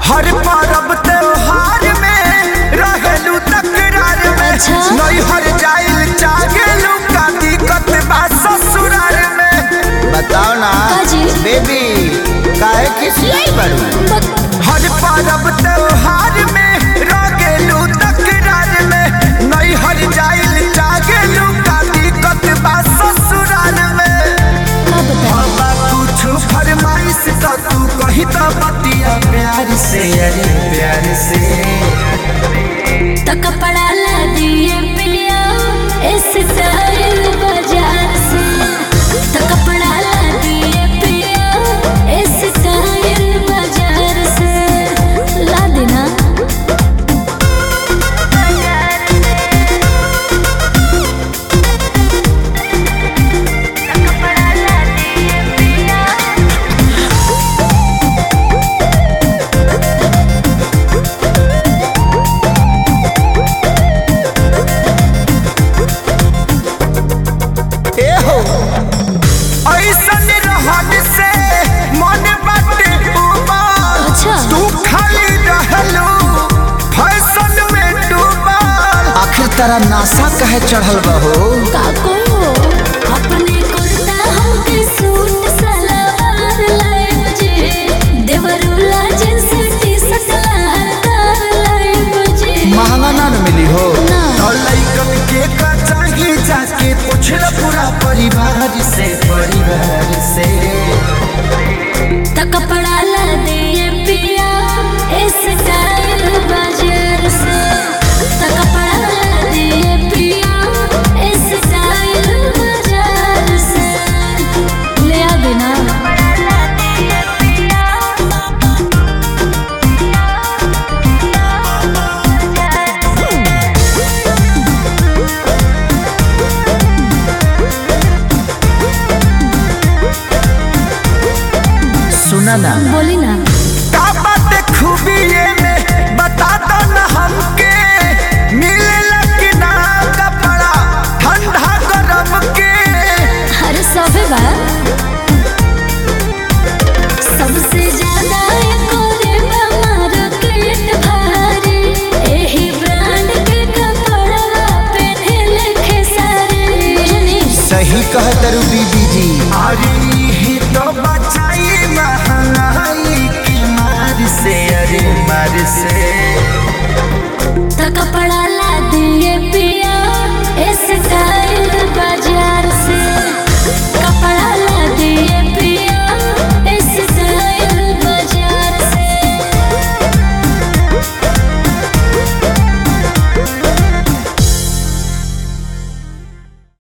हर पर्व त्योहार में रहेलू तकरार में। अच्छा? नहीं हर जाइल चाहेलू का दिक्कत बा ससुराल में। बताओ ना काजी? बेबी काहे खिसियाई बड़ू? हर पर्व त्योहार में रहेलू तकरार में। नहीं हर जाइल चाहेलू का दिक्कत बा ससुराल में। बाबा कुछ फरमाइश तो तू कही तो बतिया प्यार से, अरे प्यार से। तो कपड़ा ला दिए पिया इस स्टाइल बाजार से। तो कपड़ा ला दिए पिया इस स्टाइल बाजार से। ला देना ऐसन रहन से मन बाटे उबाल। अच्छा? तू खाली रहलू फैशन में डूबल। आखिर तेरा नासा कहे चढ़ल बहो? काको अपने कुर्ता हमके सूट सलवार लाए मुझे। देवरुला जींस टी शर्ट लहरदार लाए मुझे। महंगा ना मिली हो ना। और लइकन के का चाहिए जाके पूछल पूरा परिवार से, परिवार से। तो कपड़ा ला दिए पिया इस स्टाइल बाजार से। तो कपड़ा ला दिए पिया इस स्टाइल बाजार से। ले आ देना सुना ना बोली ना। का बात खूबी ये में बता दो ना हमके। मिलेला कि ना कपड़ा ठंडा गरम के? अरे सबे बा सबसे ज्यादा कोरे मार्केट भारी। एही ब्रांड के कपड़ा पहने खेसारी। सही कह तरु बीबी जी। अरे ही तो बचाई महंगाई की मार से, अरे मार से। तो कपड़ा